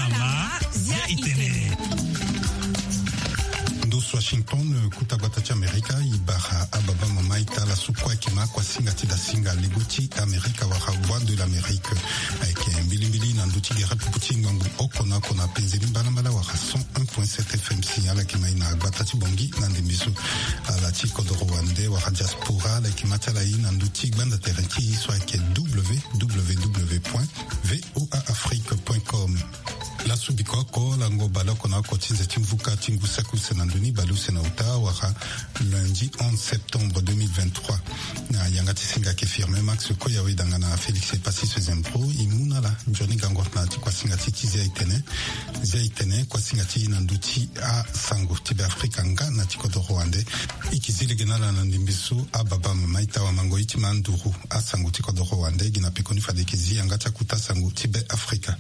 Alama zia itene. Ndosu Washington kutabatachi Amerika ibara ababa mama itala sukwa kima kwa singa tida singa leguti Amerika wa voix de l'Amérique avec mbilimbili na nduti gera puputi ngangu okona kona penzeli mbala wa 101.7 FM signala kima ina batachi bongi na ndemisu ala chiko do Rwanda wa diaspora la kima tala ina nduti banda terenti soit que www.voaafrique.com. La subikoko la ngobala kona kotinze timvuka tingusaku senandoni balu senauta wara lundi 11 septembre 2023 na yangati singa ke firme max ko yawe dangana Félix Passy Sezempro imuna la njoni gangotna ti kwa singa ti zia itene kwa singa ti nanduti a sango tibe Afrika nga na tikodo Rwanda ikizile genala na ndimbisu ababa mamaita wa mango iti manduru a sango tikodo Rwanda gina pekoni fadeki yangata kuta sango tibe Afrika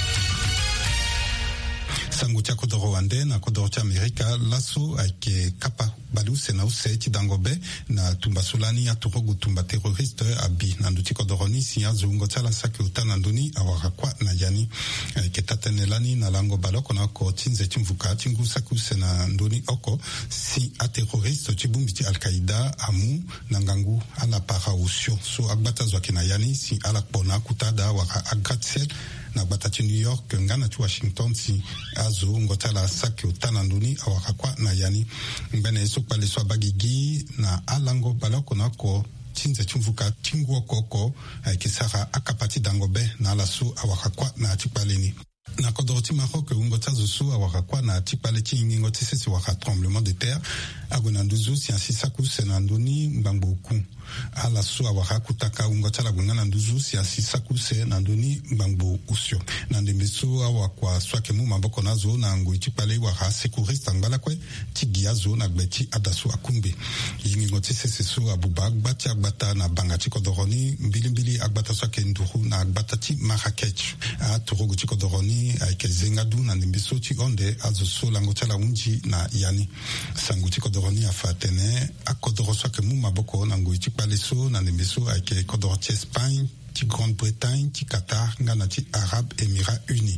sangu tia kodo Rwanda na kodo tia Amerika laso ake kapa balu sena useti dangobe na tumba sulani ya turogu tumba terroriste abi na nduti kodo roni siya zungo tia la saki utana ndoni awarakwa na yani ke tatenelani na lango baloko na ko tinze timvuka tingu saku sena ndoni oko si a terroriste tibumbiti Al-Qaeda amu na ngangu ala parausio so agbata zwaki na yani si ala kpona kutada waka agratsel na batati New York ngana tu Washington si azo ngotala saki utananduni awakakwa na yani mbene yeso pale so bagigi na alango baloko na ko tinze chumvuka tingu okoko kisara akapati dangobe na alasu awakakwa na atipaleni na kodoroti Maroc ungotazo su awakakwa na atipale chingingo tisisi waka tremblement de terre agonanduzu si asisaku senanduni mbamboku ala su awakakutaka ungotala gungana nduzu si asisaku senanduni mbambo usio na ndembesu awakwa swake mu maboko nazo na ngo itipale waka sekurista ngala kwe tigiazo na gbeti adasu akumbe yingingo tisisi su abuba gbati agbata na bangati kodoroni mbilimbili agbata swake nduru na agbata ti Marrakech a turogu ti kodoroni aike zengadu na ndembesu ti onde azo so langotala unji na yani sangu ti kodoroni afatene akodoro swake mu maboko na ngo itipale so na ndembesu aike kodoro ti Espagne ti Grande-Bretagne ti Qatar ngana ti Arab Émirats Unis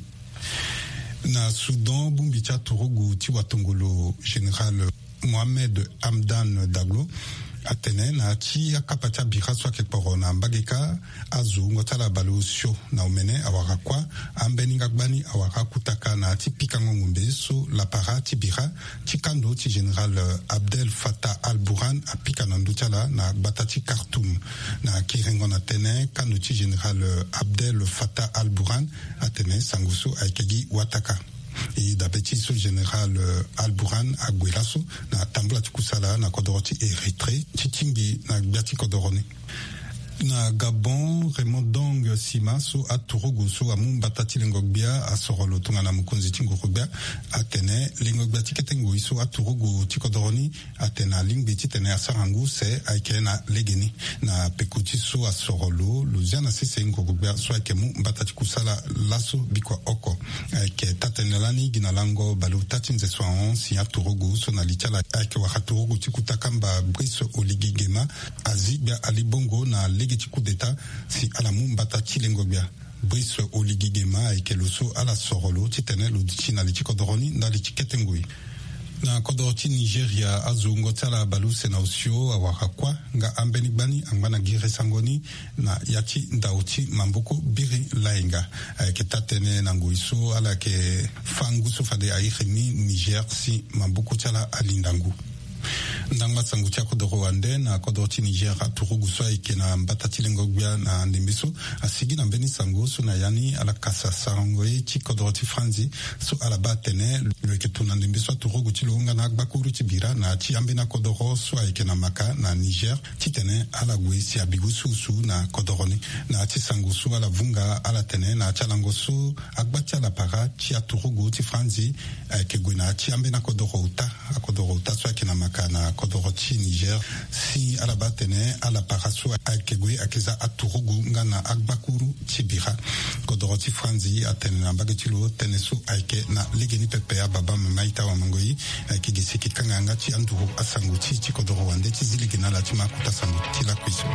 na Soudan bumbicha turogu ti watongolo général Mohamed Hamdan Daglo atene na ti akapata bira swake poro na mbageka azu ngotala balusio na umene awarakwa ambeninga gbani awarakutaka na ti pikango ngumbe so la para ti bira ti kando ti général Abdel Fattah al-Burhan apika na ndutala na batati Khartoum na kirengo na tene kando ti général Abdel Fattah al-Burhan atene sangusu aikegi wataka et d'appetit sous général Al-Burhan Aguelasso na tambula tikusala na kodoroti Eritrea titimbi na gbati kodoroni na Gabon Raymond Dong Sima so aturugu so amumbata lingogbia asorolo tunga na mukunzi tingogbia atene lingogbia tiketengu so aturugu tikodoroni atena lingbi titene asarangu se aikena legeni na pekuti so asorolo luziana sise ngogbia so aikemu mbata tikusala laso bikwa oko aike tatenelani ginalango balu tatinze so on si aturugu so na lichala aike wakaturugu tikutakamba Brice Oligigema azibia alibongo na legiti coup d'état si alamu mbata chilengobia Brice Oligigema aikeloso ala sorolo titene ludichina lichikodoroni na lichiketengui na kodoroti Nigeria azungo tsala balu senausio awakakwa nga ambenigbani angwana gire sangoni na yati ndauti mamboko biri laenga ketatene nanguiso ala ke fangu sofade aihemi Niger si mamboko tsala alindangu ndanga sangu tia kodo Rwanda na kodo ti Niger aturugu so ikena mbatati lengogbia na ndembeso asigi na mbeni sangu so na yani ala kasa sangoe ti kodo ti Franzi so ala batene le ketuna ndembeso aturugu ti longa na agbakuru ti bira na ti ambena kodo so ikena maka na Niger ti tene ala gwe si abigu susu na kodoroni na ti sangu so ala vunga ala tene na chalango so agbati ala para ti aturugu ti Franzi ke gwe na ti ambena kodo uta so ikena maka na kodoroti Niger si alabatene ala parasu akegwe akeza aturugu ngana agbakuru tibira kodoroti Franzi atene na bagetilo tenesu aike na legeni pepe ya baba maita wa mangoi kigisi kikanga ngati anduru asanguti ti kodoro wande ti ziligena la tima kuta sanguti la kwiso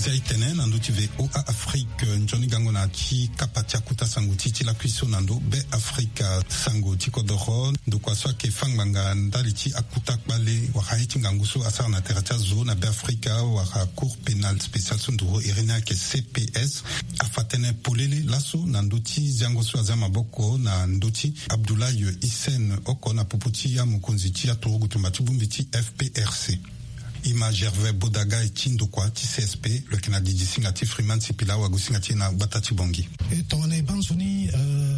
Zaitene nando tive o Afrique njoni gango na chi kapatia kuta sango chi la kuiso nando be Afrika sango chi kodoro ndo kwa swa ke fangmanga ndali chi akuta bale wa haiti nganguso asar na teracha zone be Afrika wa cour pénal spécial sonduro irina ke CPS afatene polele laso nando chi zango so azama boko na ndoti Abdoulaye Hissène oko na puputi ya mukonzi chi ya torogu tumati bumbiti FPRC. Image Hervé Bodaga et Tindokwa, TCSP, le Canadi Dissingati Freeman Sipila Wagusingati na Batati Bongi. Et ton Ebanzoni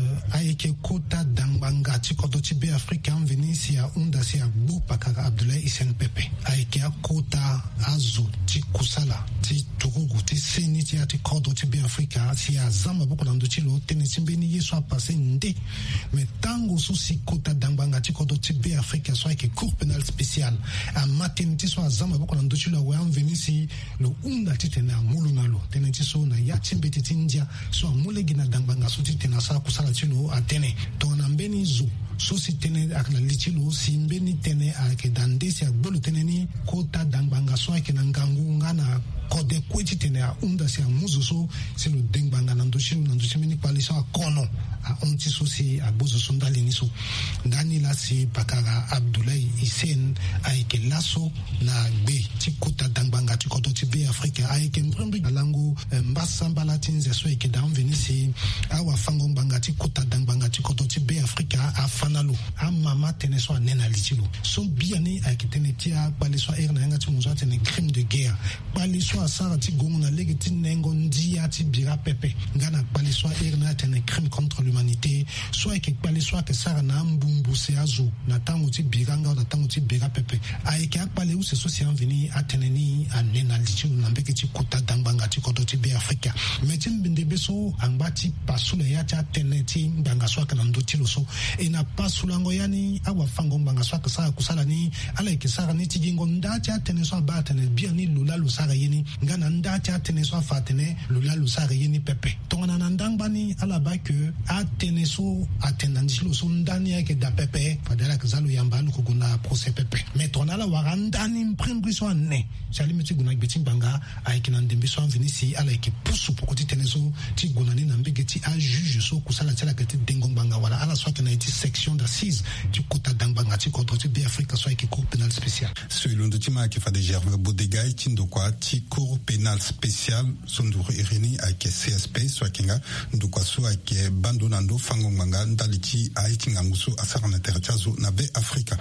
aike kota dambanga tikodochi be africain Venisia unda sia Bupaka Abdoulaye Hissène Pepe. Aike kota azu tikusala ti turugu ti seni ti ati kodochi be africa sia zama boko nandochi lo tenisimbeni yeso a passé nde. Mais tango susi kota dambanga tikodochi be africa so aike cour pénal spécial a maternité so azama boko nandochi lo wa Venisi lo unda titena mulu nalo tenenti so na ya chimbeti tinja so amule gina dambanga so titena sa kusala chilo atene to na mbeni zu so si tene akna lichilo si mbeni tene ake dandesi agbolu tene ni kota dambanga so ake na ngangu ngana kode kweti tene a unda si amuzo so se lo dengbanga nandoshi meni pali so akono a onti so si agbozo so ndali ni so ndani la si pakara Abdoulaye Hissène aike laso na gbe ti kota dambanga ti kodo ti be Afrika aike mbrembi alangu mbasa mbala tinze so ike dan Venisi awa fango mbanga ti kota dambanga ti kodo ti be Afrika afanalo a mama tene so anena lichilo so biani aike tene ti a pali so erna yanga ti muzo tene crime de guerre pali so asara ti gongo na legi ti nengo ndia ti bira pepe ngana pali so erna tene crime contre l'humanité so aike pali so ake sara na mbumbu se azo na tango ti biranga na tango ti bira pepe aike akpale u se so si anveni ateneni anena lichilo na mbeke ti kota dambanga ti kodo ti be Afrika me ti mbinde be so angba ti pasule ya ti atene ti mbanga so ake na ndo ti lo so e na pasulango yani awa fango mbanga so ake sara kusala ni ala ike sara ni ti gingo nda ti atene so aba atene bia ni lula lu sara yeni ngana nda ti atene so afa atene lula lu sara yeni pepe tongana na ndangba ni ala ba ke atene so atena ndilo so ndani yake da pepe padala ke zalo yamba lu kuguna procès pepe mais tonala warandani mprembri so ne chali meti guna gbeti mbanga aikina ndembe so anveni si ala ike pusu pokoti tene so ti guna ni na mbege ti a juge so kusala tela ke ti dengo mbanga wala ala so atena ti section d'assises ti kota dambanga ti contre ti be Afrika so ike cour pénal spécial so ilondo ti ma ke fa de Gervais Bodega ti ndokwa ti cour pénal spécial sonduru irini ake CSP so akinga ndokwa so ake bando nando fango mbanga ndali ti aiki nganguso asara na terchazo na be Afrika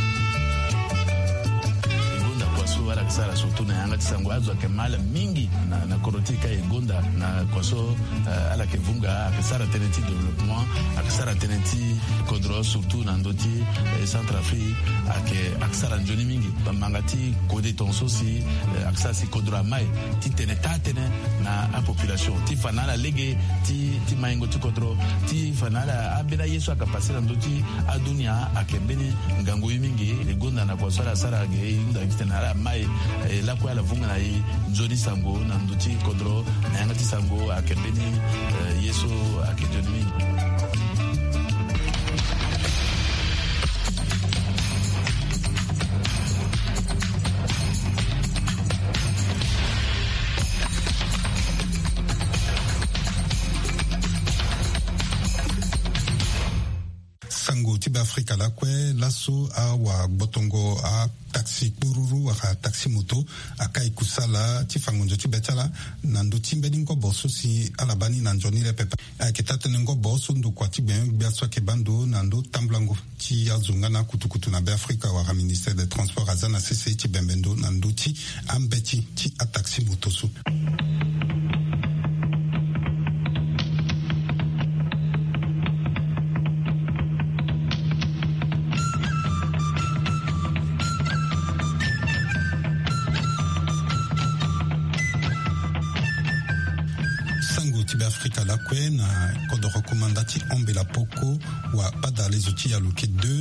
wala kisara surtout na yanga tisango azo ke mala mingi na korotika egonda na kwaso ala ke vunga akisara teneti développement akisara teneti kodro surtout na ndoti Centrafrique akisara njoni mingi bamangati kode tonso si akisa si kodro mai ti teneta tene na a population ti fanala lege ti maingo ti kodro ti fanala abena yeso akapasira ndoti adunia akembeni ngango mingi egonda na kwaso ala sara ge inda kitena mai la kwa la vunga na nzoni sango na nduti kodro na yanga ti sango akembeni yeso akenjoni mingi sango tiba Afrika la kwe laso a wa botongo a taxi kururu a taxi moto akai kusala tifangonjo tibetala nando timbeni ngo boso si alabani nanjoni le pepa aketata ngo boso ndo kwa tibien biaso ke bando nando tamblango ti azunga na kutukutu na be Afrika wa ministère des transports azana CC ti bembendo nando ti ambeti ti a taxi moto su Afrika lakwe na kodo rekomandati ombela poko wa pada les outils ya luke 2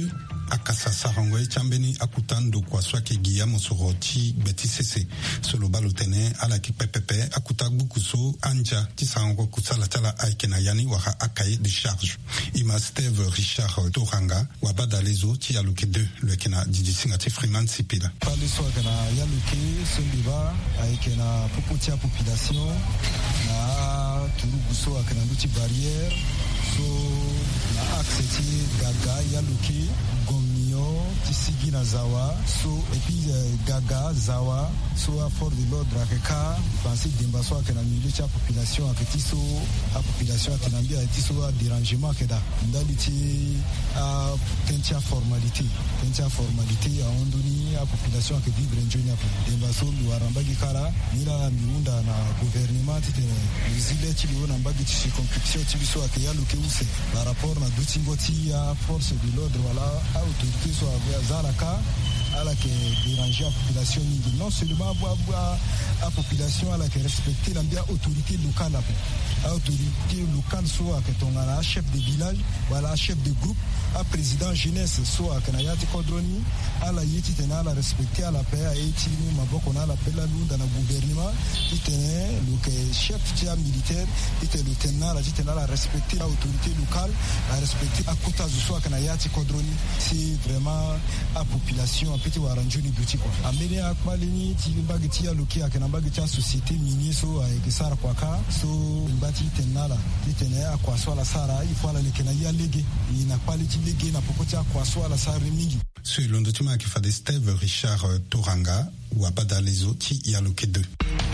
akasa sarango chambeni akutando kwa swake Guillaume Soroti beti sese solo balotene ala ki pepepe akuta bukuso anja tisango kusala tala aikena yani waka akaye de charge ima Steve Richard Toranga wabada lezo ti aluke 2 le kena didi singati Freeman Sipila pale so kana yaluke sundiba aikena popotia population na turuguso akana nduti barrière so na accès gaga yaluke gomio tisigi na zawa so et puis gaga zawa so à fort de l'ordre akeka penser demba so akana milieu cha population aketi so a population atenambia eti so a dérangement keda ndaliti a tentia formalité a ondoni a population ke vivre njoni apo demba so luaramba gikara mira miunda na gouvernement tene zile ti liona mbagi ti circonscription ti biso akaya luke use par rapport na dutingoti a force de l'ordre wala a autorité so a zalaka ala que déranger la population non seulement la population ala que respecter l'ambia autorité locale a autorité locale soit que ton ala chef de village voilà chef de groupe a président jeunesse soit que na yati kodroni ala yiti tena la respecter ala paix a yiti ni maboko na la paix la lunda na gouvernement itene le chef tia militaire ite le tena la respecter l'autorité locale la respecter à kota soit que na yati kodroni c'est vraiment la population petit waranjoni duti kwa ambele akwalini tilimbagi tia loki akenambagi tia société minier so ekisara kwa ka so mbati tenala titene akwa so la sara ifala lekena ya lege ina quality lege na popotia kwa so la sara mingi so londo tuma ki fade Steve Richard Toranga ou abada les autres ya loki 2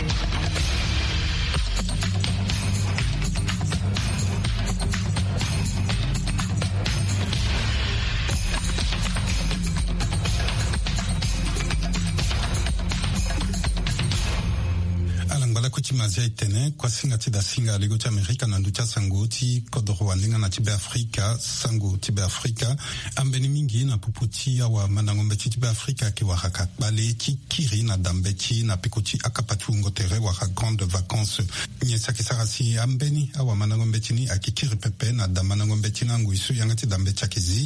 mazia itene kwa singa tida singa lego ti Amerika na ndutia sango ti kodoro waninga na tibe Afrika sango tibe Afrika ambeni mingi na puputi ya wa manangombe tibe Afrika ki wahaka bale ti kiri na dambeti na pikoti akapatu ngotere waka grande vacances nyesa kisarasi ambeni awa manangombe tini akikiri pepe na damanangombe tina nguisu yangati dambeti akizi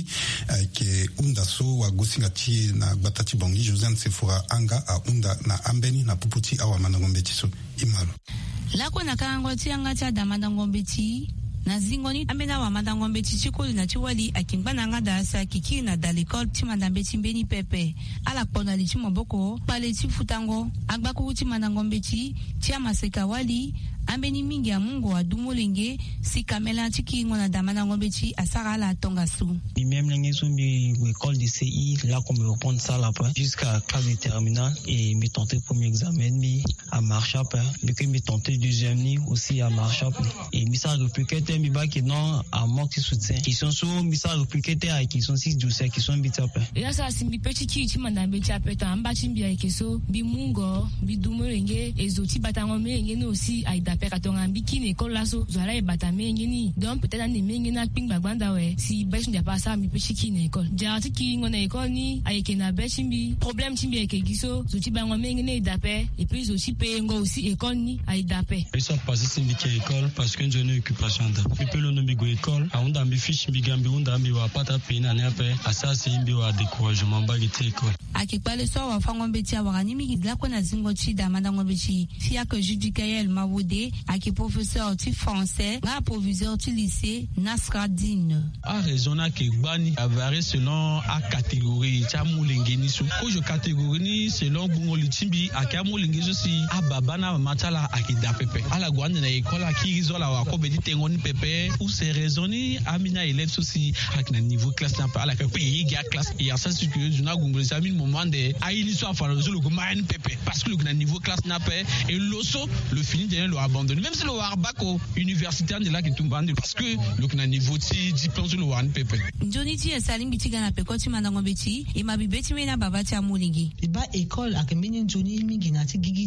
ke unda so wa gusinga ti na batati bongi José Sefura anga a unda na ambeni na puputi awa manangombe tiso imalo lako na kango ti anga ti adamada ngombe ti na zingoni ambena wa madangombe ti chikoli na chiwali akimbana nga da sa kiki na dalikol ti madambe ti mbeni pepe ala pona li ti moboko pale ti futango agbaku ti madangombe ti amaseka wali ambeni mingi ya mungu wa dumolenge si kamela tiki ngona damana ngombe ti asara la tonga su même l'engagement de l'école de CI là comme reprendre ça là jusqu'à classe de terminale et me tenter premier examen mi à marchap mais que me tenter deuxième ni aussi à marchap et mi ça répliquer mi ba qui non à manque de soutien qui sont sur mi ça répliquer qui sont 6 12 qui sont bitap et là ça simbi petit qui ti mandambe ti apeta amba ti mbi ai keso bi mungo bi dumolenge ezoti batangombe ngene aussi aida pe katonga mbiki ne kolaso zala e batame ngeni donc peut-être ane mengena ping bagbanda we si besh ndia pasa mi pechiki na école jarati ki ngona école ni ayeke na bechimbi problème timbi ayeke giso zoti bango mengene dape et puis zoti pe ngo aussi école ni ay dape ils sont passés syndicat école parce que j'ai une occupation da people no mi go école a onda mi fish mi gambi onda mi wa pata pe na ne pe asasi mbi wa découragement ba gite école akipale so wa fango mbeti awani mi la kona zingo chi da madango beti fia que Judicaël Mawode aki professeur ti français na proviseur ti lycée Nasradine a raison na ke gbani a varié selon a catégorie ti amolenge ni so ko je catégorie ni selon bungo litimbi aki amolenge so si a baba na matala aki da pepe ala gwande na école aki rizola wa ko bedi tengo ni pepe ou c'est raison ni amina élève so si aki na niveau classe na ala ke pe yi classe et à ça c'est que je na gungo sa mi moment de ayi so afala so le ko main pepe parce que le na niveau classe na pe et loso le fini de le abandonné même si le warbako universitaire de là qui tombe parce que le na niveau ti diplôme sur le wan pepe Johnny ti salim bitika na peko ti mandango beti e mabibeti mena baba ti amulingi iba école akemeni Johnny mingi na ti gigi ti zo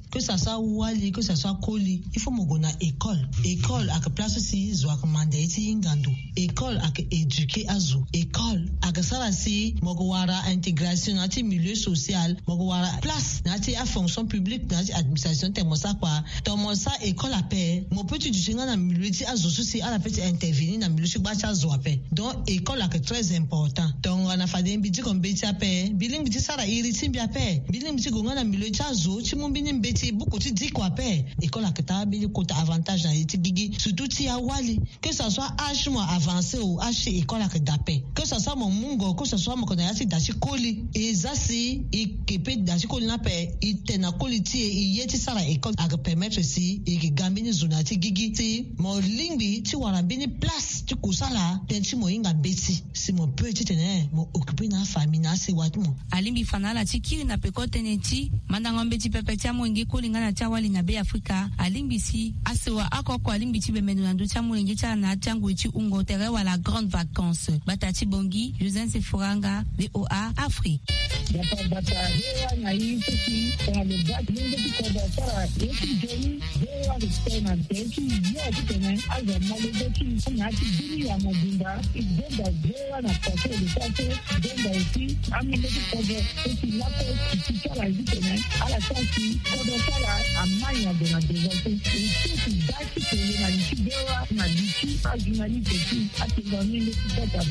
que ça soit wali, que ça soit koli, il faut mogona école ak place si zoak mandeti ingando, école ak éduquer azu, école ak sala si mogwara intégration nati milieu social, mogwara place nati a fonction publique nati administration temosa kwa tomosa école a paix mon petit du singa na milieu ti azu si ala petit intervenir na milieu ba cha zo paix donc école ak très important donc on a fait bidi comme beti a paix biling bidi sala iri ti bi a paix biling bidi gonga na milieu cha zo ti mon bini beti beaucoup ti di quoi paix école ak ta bi ko avantage na ti gigi surtout ti awali que ça soit âge moi avancé ou âge école ak d'appel que ça soit mon mungo que ça soit mon connait si dachi koli et zasi et kepe dachi koli na paix et tena koli ti et yeti sala école ak permettre si et que gambini zona ti gigi ti mon lingbi ti wara bini place ti kusala tenti mo inga beti si mon petit tene mo occuper na famille na se watmo alimbi fanala ti kiri na peko teneti mandango mbeti pepe ti amongi kolinga na tiawali na be Afrika alimbi si asewa akoko alimbi ti bemeno na ndo ti amongi ti na tiango ti ungo tere wala grande vacances batati bongi Joseph Sefuranga VOA Afrique bata hewa na hii sisi kwa lebaki ndio kwa sara yetu jeni hewa tena teki yote tena aza malebeki na kidini ya majumba igenda hewa na pase de pase denda eti amileki kwa eti lapo kitala tena ala sasi kwa sara amanya de na devote eti daki kwa na hewa na dichi ajunali teki atindani ndio kwa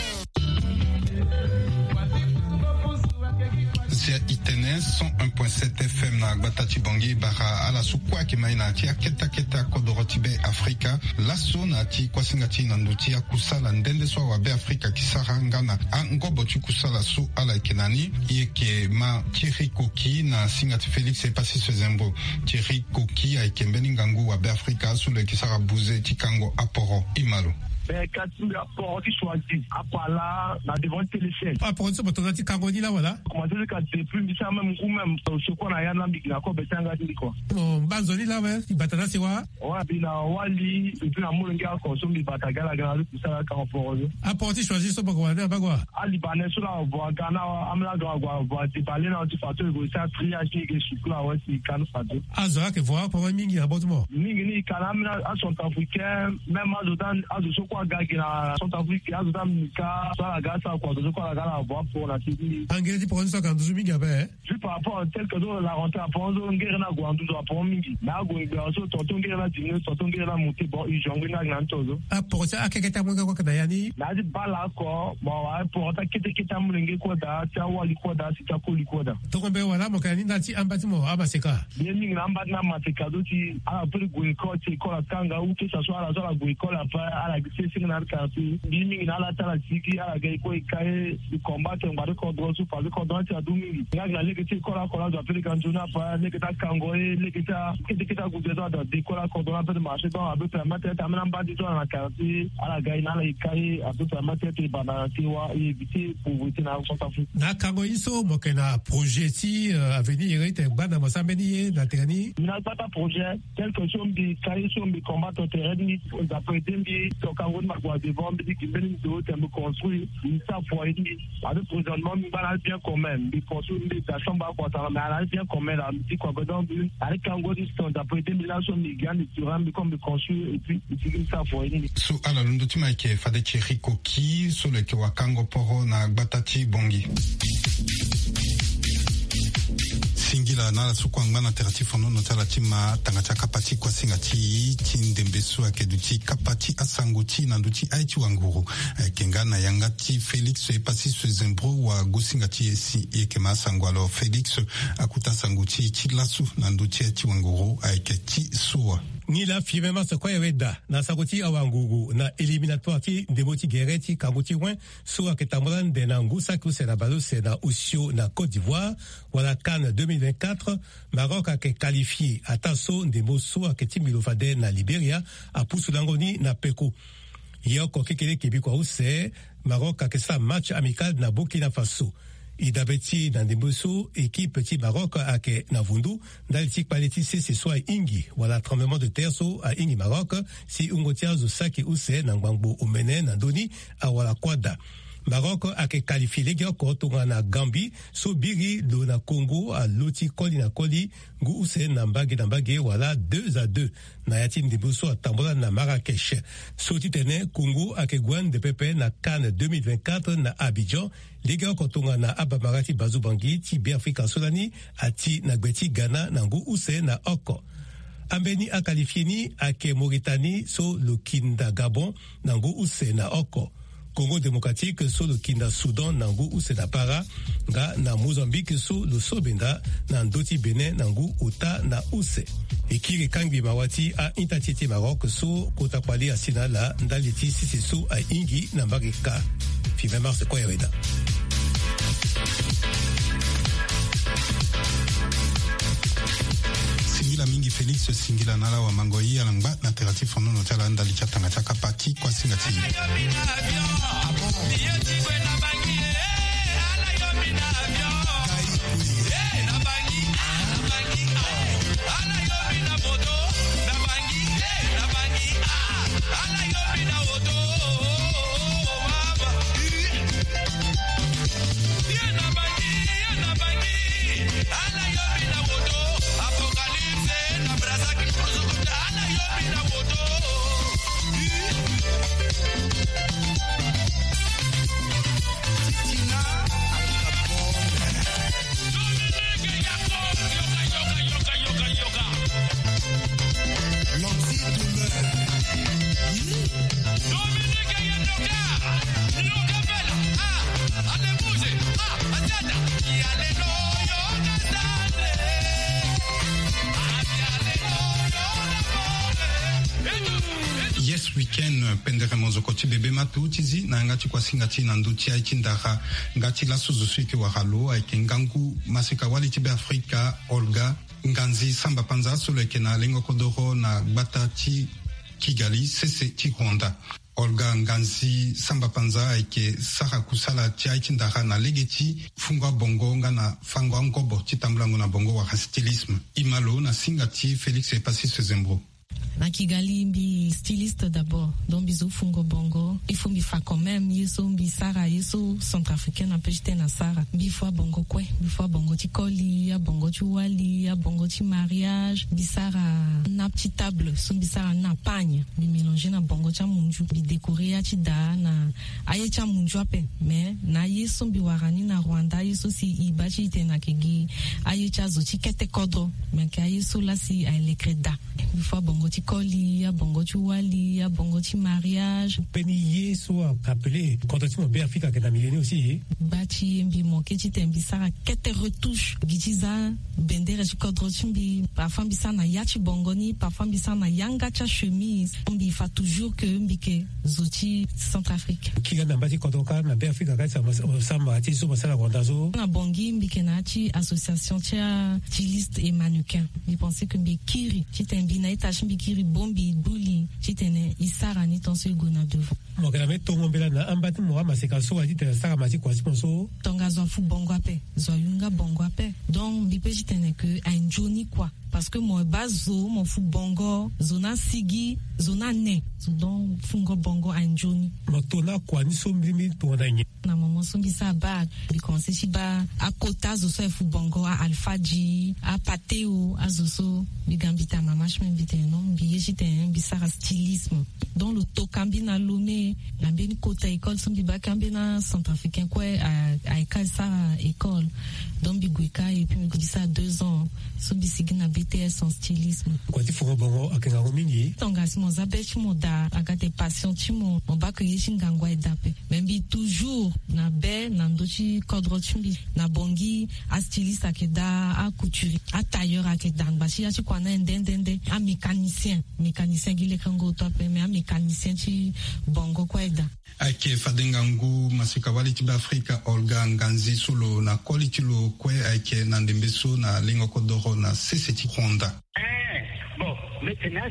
Zia itene 101.7 FM na Batati Bongi bara ala sukwa ki maina tia keta kodorotibe Afrika laso na ti kwasingati na ndutia kusala ndende so wa be Afrika kisaranga na ngobo ti kusala su ala kenani yeke ma Thierry Koki na singati Félix Epasi Sezembo Thierry Koki a ikembeni ngangu wa be Afrika su le kisara buze ti kango aporo imalo quand tu apports qui choisit après là la devant téléphone apports ça bato ti kangoni là voilà comment dire que depuis ça même ou même ce qu'on a yana bigina ko betanga ndi quoi bon bazoni là ouais batana c'est wa ouais bina wali et puis la moulanga consomme batagala gana tout ça quand pour apports ti choisit ça bagwa ali bané sur la voix gana amla gwa ti parler na ti fato go ça triage que sur là ouais si kan fato azora que voir pour mingi abonnement mingi ni kanamna à son africain même azo kwa gagi na South Africa azuta mika sala gasa kwa dozo kwa gala bo pour la TV angeli pour ça quand zumi gabe ju par rapport tel que la rentrée à ponzo ngere na gwa ndu pour mingi na go ngero tonton ngere na dino tonton ngere na muti bo ijongi na ntozo pour ça akeketa mwanga kwa kadayani na di bala ko bo wa pour ta kita mulenge ko da ta wali ko da sita ko li ko da to ko be wala mo kan ni ti ambati mo abaseka bien mingi na ambati na mateka do ti ala pour go ko ti ko la kanga ou que ça soit la go ko la pa ala signal karti bimi na la tala siki ala gay ko ikaye di combattre ngare ko drosu pa ko don ti adumi ngak la leketi ko la do Afrika njuna pa leketa kangoe leketa gudezo da di ko la ko don pa de marché don abe permettre ta mena mbadi to na karti ala gay na la ikaye abe permettre te bana ti wa éviter pauvreté na South Africa na kango iso mo kena projet ti avenir ite bana mo sambeni na terani na pas projet quelque chose di kaye so bi combattre terrain ni d'après dembi to kango ma quoi devant me qui mène de haut me construire une ça fois et demi avec présentement me balance bien quand même il construire la chambre quoi ça mais elle bien quand même la dit quoi dedans avec kango distance d'après 2000 là sur les gars tu rends comme me construire et puis une ça fois et demi so ala lundo tima ke fade Thierry Koki so le ke wakango poro na Batati Bongi singila na sukwanga na teratifu no tala tima tangata kapati kwa singati tindembesu akeduti kapati asanguti na nduti aichi wanguru kengana yangati Félix Epasi Sezembro wa gusingati esi yekema sangwalo Félix akuta sanguti chilasu na nduti aichi wanguru aiketi suwa ni la fièvement ce quoi weda na sakoti awangugu na éliminatoire ti ndemoti gereti kanguti wen so aketamran de na ngusa ku se na balo se na Osio na Côte d'Ivoire wala CAN 2024 Maroc a qualifié ataso ndemo so aketi milofade na Liberia a pusulangoni na Peko yoko kekele kibiko use Maroc a kesa match amical na Burkina Faso idabeti na ndemboso équipe ti Maroc ake na vundu dalti paleti se soit ingi wala tremblement de terre so a ingi Maroc si ungotia zo saki use na ngbango umene na doni a wala kwada Maroc a qualifié les gars quand on a Gambie, so biri do na Congo a loti koli na koli, gu use na mbage wala 2-2. Na yatim de Bousso a tambola na Marrakech. So titene Congo a Kegouane de Pepe na Cannes 2024 na Abidjan. Les gars quand on a Abamarati Bazoubangi, ti Afrika Solani, ati na Gbeti Ghana na ngu use na Oko. Ambeni a qualifié ni a ke Mauritanie so le Kinda Gabon na ngu use na Oko. Congo démocratique so le Kinda Soudan na ngu use na Para, nga na Mozambique so le Sobenda na Ndoti Benin na ngu uta na use. Ekiri Kangbi Mawati a Intatiti Maroc so kota kwali a Sinala ndaliti sisi so a Ingi na Marika. Five mars kwa yereda. Singila mingi Felix singila nala wa mangoi alangba na terati fono notala ndali chatanga chaka paki kwa singati. Pendere mozo koti bebe matu tizi na ngati kwa singati na nduti ya ikindara ngati la suzusuiki wa halo aike ngangu masika wali tibe Afrika Olga Nganzi Samba Panza suleke na lengo kodoro na gbata ti Kigali sese ti Rwanda. Olga Nganzi Samba Panza aike Sara Kusala ti ikindara na legeti fungwa bongo nga na fangwa ngobo ti tambulango na bongo wa stylisme. Imalo na singati Félix Epassis Zembro. Na Kigali mbi styliste d'abord, donc biso fungo bongo, il faut mbi fa quand même, yeso mbi Sara, yeso centrafricaine un peu j'étais na Sara, mbi fois bongo kwe, mbi fois bongo ti koli, ya bongo ti wali, ya bongo ti mariage, mbi Sara na petit table, so mbi Sara na pagne, mbi mélanger na bongo cha munju, mbi décorer ya ti da na aye cha munju ape, mais na yeso mbi warani na Rwanda, yeso si ibachi ite na kegi, aye cha zo ti kete kodro, mais ka yeso la si aye le kreda, mbi fois bongo ti koli, ya bongo ti wali, ya bongo ti mariage. Peni yeso a appelé contratement bien Afrika que na millénaire aussi. Bati mbi moke ti tembi Sara kete retouche gijiza bendere ti kodro ti mbi parfois mbi Sara na ya ti bongoni, parfois mbi Sara na yanga cha chemise. Mbi fa toujours que mbi ke zoti Centrafrique. Ki na mbati kodro ka na bien Afrika ka sama ti so basala Rwandazo. Na bongi mbi ke na ti association ti styliste et mannequin. Je pensais que mbi kiri ti tembi na itachi mbi kiri bombi buli chitene isara ni tonso igona devant. Mokela me tongo mbela na ambati mo maseka so ati te sara mati kwa siponso. Tonga zo fu bongo ape, zo yunga bongo ape. Donc bi pe chitene que un joni quoi. Parce que moi bazo mon fu bongo zona sigi zona ne donc fungo bongo un joni. Motona kwa ni so mbimi to ndanye. Na maman so bisa ba bi konse chi ba akota zo so fu bongo a alfaji a pateo a zo so bi gambita mama chme bite non bi yechite bi sara stylisme. Dans le tokambi na lomé na beni kota école so bi ba kambi na centrafricain quoi a école ça école. Donc bi guika et puis bi ça 2 ans so bi sigina BTS en stylisme. Quoi tu fungo bongo akenga mingi. Tonga si mon zabechi mo da agate passion ti mo ba ke yeshi ngangwa edape. Même bi toujours na be na ndochi kodro chimbi na bongi a styliste akeda a couturier a tailleur akeda ngbashi ya chi kwana ndendende a mécanicien gile kango tope mais a mécanicien chi bongo kweda. Ake fadengangu masika wali tiba Afrika Olga Nganzi solo na koli tilo kwe ake na ndembeso na lengo kodoro na seseti Rwanda. Bon, maintenant,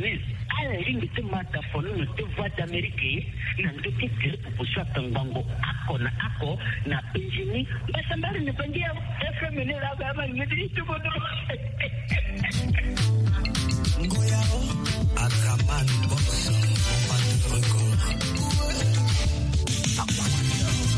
à la ligne de mataphone, nous te voix d'Amérique, n'a de que pour ça, Tangango, Ako, na Benjini, Bassamari ne peut dire, efféminé la baba, il me dit tout bon. Ngoyao, Akraman, Boxon, combat de record.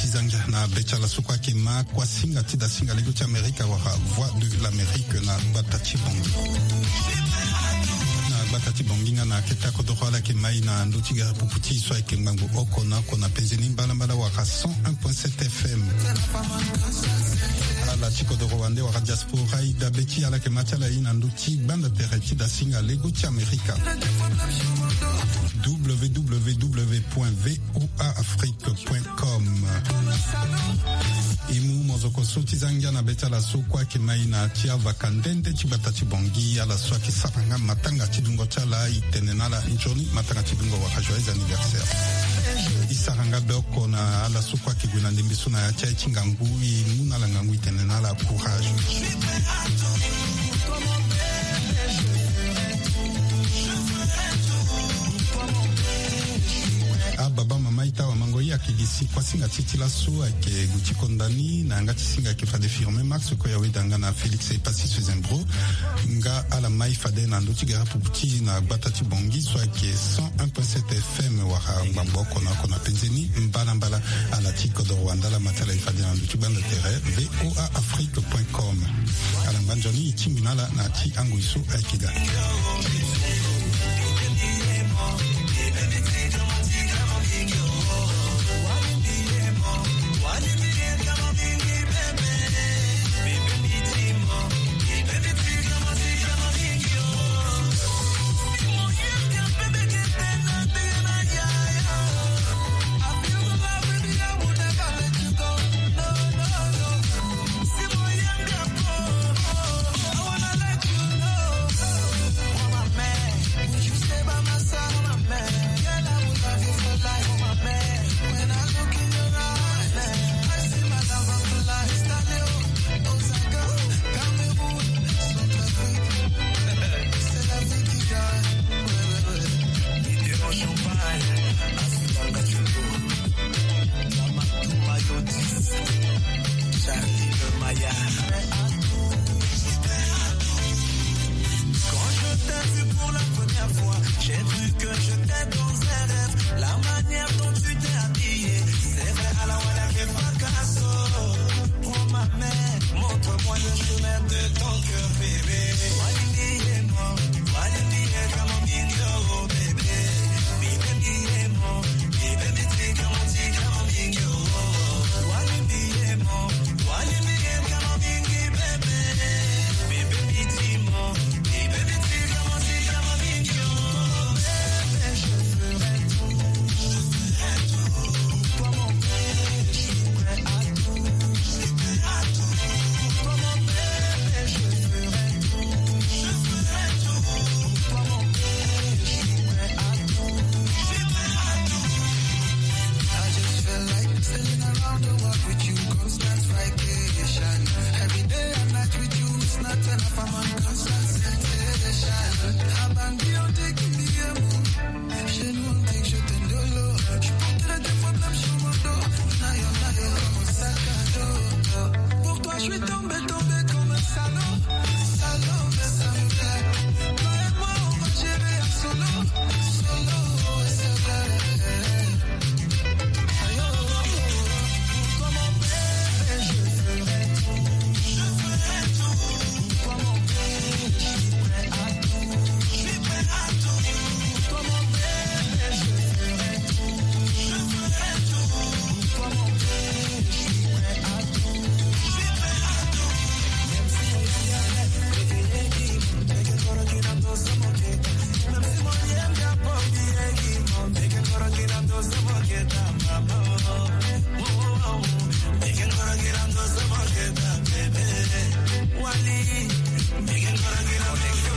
tizanga na becha la sukwa kema kwa singa tida singa lego ti Amerika wara voix de l'Amérique na Batati Bongi. Na Batati Bongi na keta kodorola kemai na ndotiga puputi so ekembango okona kona penzeni mbala wara 101.7 FM. La chico de Rwanda wara diaspora ida beti ala kemata la ina ndoti banda tereti da singa lego ti Amerika. www.voaafrique.com Imu mozoko soti zanga na beta la sokwa kemai na tia vakandende chibata chibongi ala swaki sapanga matanga chidungo chala itenenala inchoni matanga chidungo waka joyeux anniversaire. Isaranga doko na ala sokwa kiguna ndembisu na yacha ichingangu imuna la ngangu itenenala courage. Baba mama ita wa mangoyi akigisi kwa singa titi la so ake guti kondani na ngati singa ke fade firme max ko yawe danga na Felix e pasi Suzembro nga ala mai fade na ndoti gara puputi na Batati Bongi so ake 101.7 FM wa ngamboko na kona penzeni mbala ala tiko do Rwanda la matala ifade na ndoti banda terre voaafrique.com ala mbanjoni ichimbinala na ti anguiso akiga. Montre-moi le chemin de ton cœur, bébé.